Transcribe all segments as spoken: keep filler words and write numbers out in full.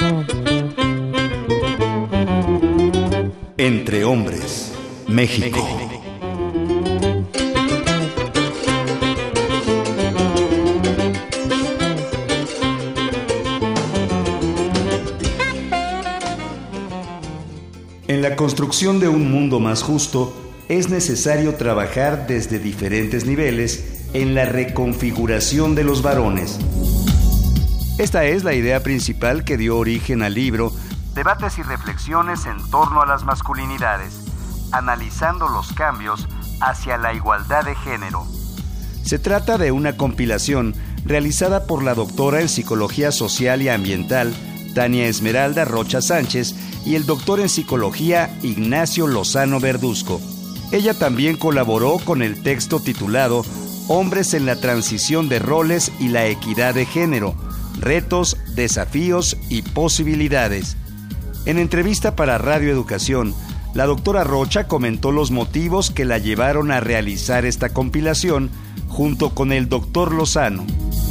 Entre Hombres, México. En la construcción de un mundo más justo, es necesario trabajar desde diferentes niveles en la reconfiguración de los varones. Esta es la idea principal que dio origen al libro Debates y reflexiones en torno a las masculinidades, analizando los cambios hacia la igualdad de género. Se trata de una compilación realizada por la doctora en Psicología Social y Ambiental, Tania Esmeralda Rocha Sánchez, y el doctor en Psicología, Ignacio Lozano Verduzco. Ella también colaboró con el texto titulado Hombres en la transición de roles y la equidad de género, retos, desafíos y posibilidades. En entrevista para Radio Educación, la doctora Rocha comentó los motivos que la llevaron a realizar esta compilación junto con el doctor Lozano.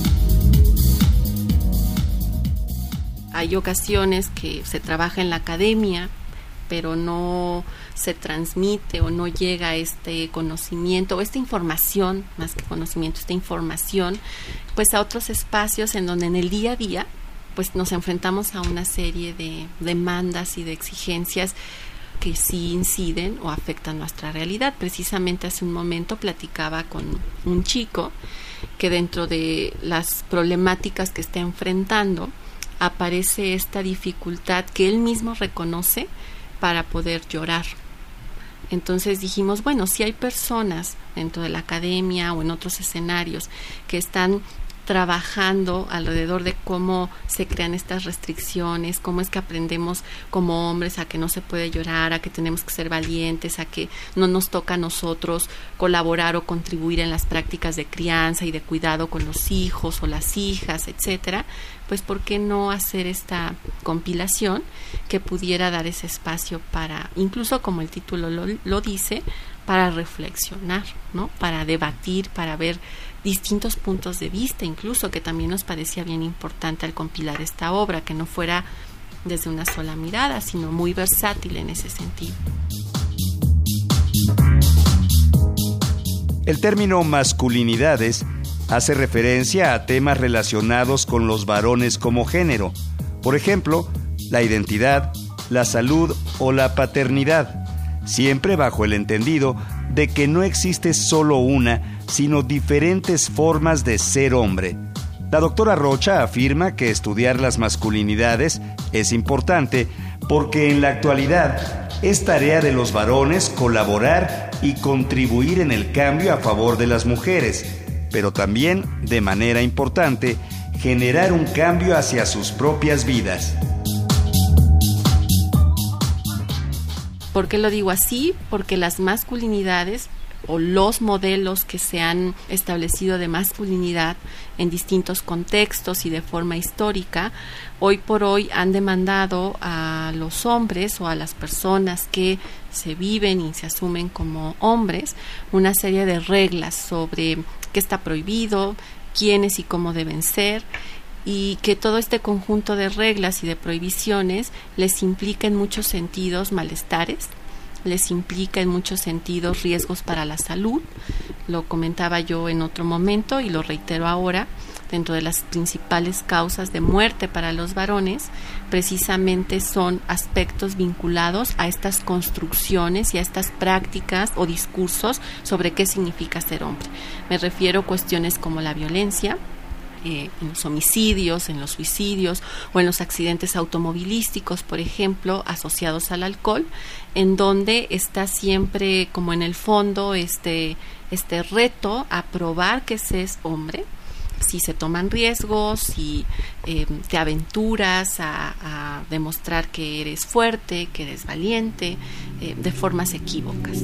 Hay ocasiones que se trabaja en la academia, pero no se transmite o no llega este conocimiento o esta información, más que conocimiento, esta información, pues a otros espacios en donde en el día a día pues nos enfrentamos a una serie de demandas y de exigencias que sí inciden o afectan nuestra realidad. Precisamente hace un momento platicaba con un chico que dentro de las problemáticas que está enfrentando aparece esta dificultad que él mismo reconoce para poder llorar. Entonces dijimos, bueno, si hay personas dentro de la academia o en otros escenarios que están trabajando alrededor de cómo se crean estas restricciones, cómo es que aprendemos como hombres a que no se puede llorar, a que tenemos que ser valientes, a que no nos toca a nosotros colaborar o contribuir en las prácticas de crianza y de cuidado con los hijos o las hijas, etcétera, pues ¿por qué no hacer esta compilación que pudiera dar ese espacio para, incluso como el título lo, lo dice, para reflexionar, ¿no? Para debatir, para ver distintos puntos de vista, incluso, que también nos parecía bien importante al compilar esta obra, que no fuera desde una sola mirada, sino muy versátil en ese sentido. El término masculinidades hace referencia a temas relacionados con los varones como género, por ejemplo, la identidad, la salud o la paternidad, siempre bajo el entendido de que no existe solo una, sino diferentes formas de ser hombre. La doctora Rocha afirma que estudiar las masculinidades es importante porque en la actualidad es tarea de los varones colaborar y contribuir en el cambio a favor de las mujeres, pero también, de manera importante, generar un cambio hacia sus propias vidas. ¿Por qué lo digo así? Porque las masculinidades o los modelos que se han establecido de masculinidad en distintos contextos y de forma histórica, hoy por hoy han demandado a los hombres o a las personas que se viven y se asumen como hombres una serie de reglas sobre qué está prohibido, quiénes y cómo deben ser, y que todo este conjunto de reglas y de prohibiciones les implica en muchos sentidos malestares, les implica en muchos sentidos riesgos para la salud. Lo comentaba yo en otro momento y lo reitero ahora, dentro de las principales causas de muerte para los varones, precisamente son aspectos vinculados a estas construcciones y a estas prácticas o discursos sobre qué significa ser hombre. Me refiero a cuestiones como la violencia, Eh, en los homicidios, en los suicidios o en los accidentes automovilísticos, por ejemplo, asociados al alcohol, en donde está siempre como en el fondo este, este reto a probar que se es hombre, si se toman riesgos, si eh, te aventuras a, a demostrar que eres fuerte, que eres valiente, eh, de formas equívocas.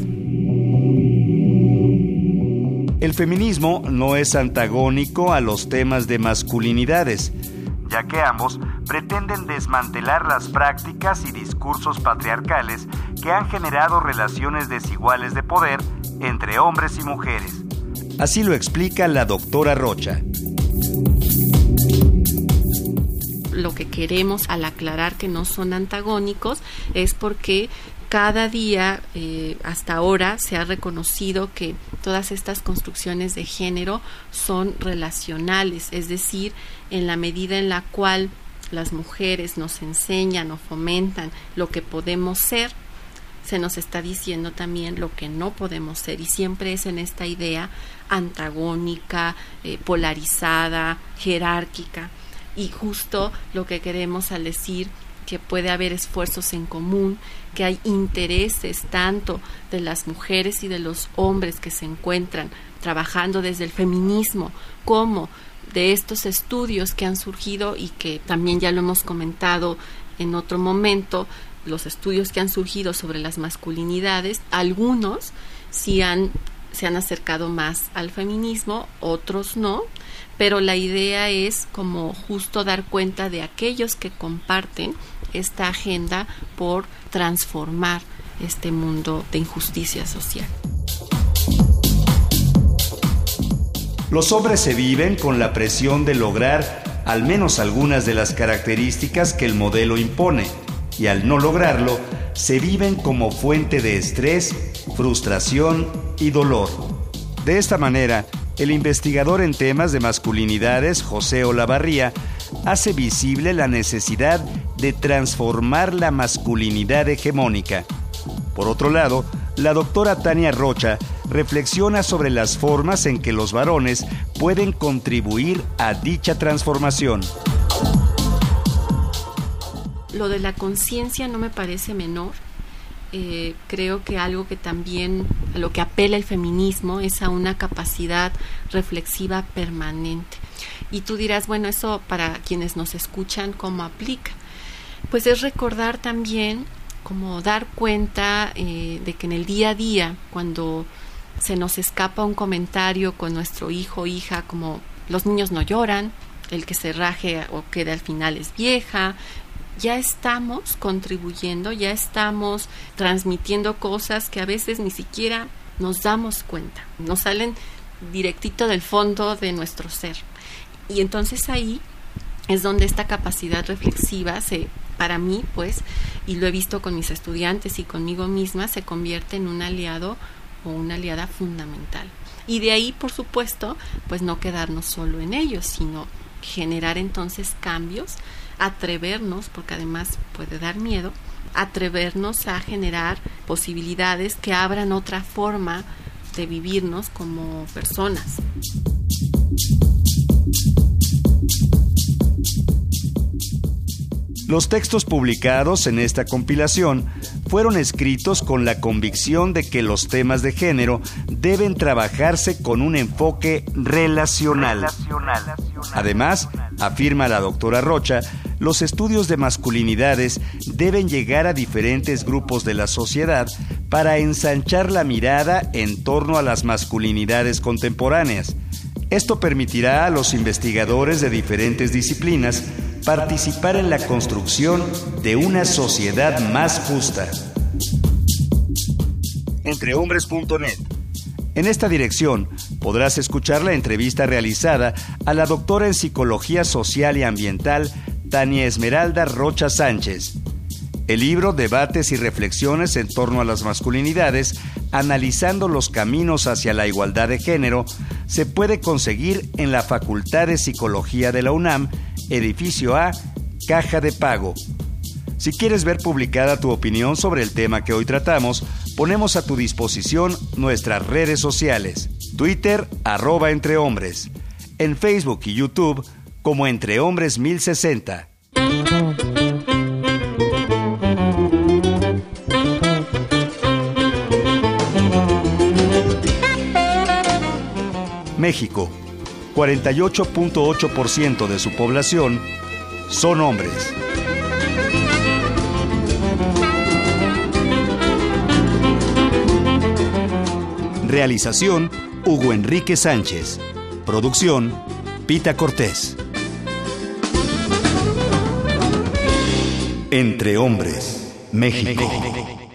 El feminismo no es antagónico a los temas de masculinidades, ya que ambos pretenden desmantelar las prácticas y discursos patriarcales que han generado relaciones desiguales de poder entre hombres y mujeres. Así lo explica la doctora Rocha. lo que queremos al aclarar que no son antagónicos es porque cada día, eh, hasta ahora, se ha reconocido que todas estas construcciones de género son relacionales, es decir, en la medida en la cual las mujeres nos enseñan o fomentan lo que podemos ser, se nos está diciendo también lo que no podemos ser, y siempre es en esta idea antagónica, eh, polarizada, jerárquica, y justo lo que queremos al decir que puede haber esfuerzos en común, que hay intereses tanto de las mujeres y de los hombres que se encuentran trabajando desde el feminismo, como de estos estudios que han surgido y que también ya lo hemos comentado en otro momento, los estudios que han surgido sobre las masculinidades, algunos sí han, se han acercado más al feminismo, otros no, pero la idea es como justo dar cuenta de aquellos que comparten esta agenda por transformar este mundo de injusticia social. Los hombres se viven con la presión de lograr al menos algunas de las características que el modelo impone, y al no lograrlo, se viven como fuente de estrés, frustración y dolor. De esta manera, el investigador en temas de masculinidades, José Olavarría, hace visible la necesidad de transformar la masculinidad hegemónica. Por otro lado, la doctora Tania Rocha reflexiona sobre las formas en que los varones pueden contribuir a dicha transformación. Lo de la conciencia no me parece menor. Eh, creo que algo que también a lo que apela el feminismo es a una capacidad reflexiva permanente. Y tú dirás, bueno, eso para quienes nos escuchan, ¿cómo aplica? Pues es recordar también, como dar cuenta eh, de que en el día a día, cuando se nos escapa un comentario con nuestro hijo o hija, como los niños no lloran, el que se raje o quede al final es vieja, ya estamos contribuyendo, ya estamos transmitiendo cosas que a veces ni siquiera nos damos cuenta, nos salen directito del fondo de nuestro ser. Y entonces ahí es donde esta capacidad reflexiva se, para mí, pues, y lo he visto con mis estudiantes y conmigo misma, se convierte en un aliado o una aliada fundamental. Y de ahí, por supuesto, pues no quedarnos solo en ellos, sino generar entonces cambios, atrevernos, porque además puede dar miedo, atrevernos a generar posibilidades que abran otra forma de vivirnos como personas. Los textos publicados en esta compilación fueron escritos con la convicción de que los temas de género deben trabajarse con un enfoque relacional. Además, afirma la doctora Rocha, los estudios de masculinidades deben llegar a diferentes grupos de la sociedad para ensanchar la mirada en torno a las masculinidades contemporáneas. Esto permitirá a los investigadores de diferentes disciplinas participar en la construcción de una sociedad más justa. Entrehombres punto net. En esta dirección podrás escuchar la entrevista realizada a la doctora en Psicología Social y Ambiental Tania Esmeralda Rocha Sánchez. El libro Debates y reflexiones en torno a las masculinidades, analizando los caminos hacia la igualdad de género, se puede conseguir en la Facultad de Psicología de la UNAM, Edificio A, Caja de Pago. Si quieres ver publicada tu opinión sobre el tema que hoy tratamos, ponemos a tu disposición nuestras redes sociales. Twitter, arroba Entre Hombres. En Facebook y YouTube, como Entre Hombres mil sesenta. México, cuarenta y ocho punto ocho por ciento de su población son hombres. Realización, Hugo Enrique Sánchez. Producción, Pita Cortés. Entre Hombres, México.